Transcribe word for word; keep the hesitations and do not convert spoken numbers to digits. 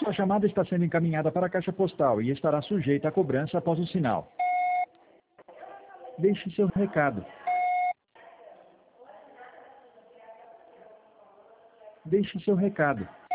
Sua chamada está sendo encaminhada para a caixa postal e estará sujeita a cobrança após o sinal. Deixe seu recado. Deixe seu recado.